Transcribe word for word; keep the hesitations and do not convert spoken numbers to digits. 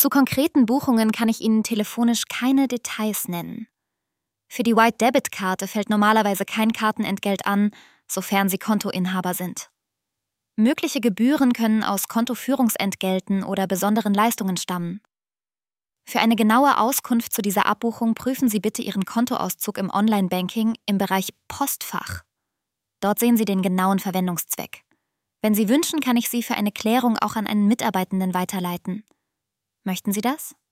Zu konkreten Buchungen kann ich Ihnen telefonisch keine Details nennen. Für die White-Debit-Karte fällt normalerweise kein Kartenentgelt an, sofern Sie Kontoinhaber sind. Mögliche Gebühren können aus Kontoführungsentgelten oder besonderen Leistungen stammen. Für eine genaue Auskunft zu dieser Abbuchung prüfen Sie bitte Ihren Kontoauszug im Online-Banking im Bereich Postfach. Dort sehen Sie den genauen Verwendungszweck. Wenn Sie wünschen, kann ich Sie für eine Klärung auch an einen Mitarbeitenden weiterleiten. Möchten Sie das?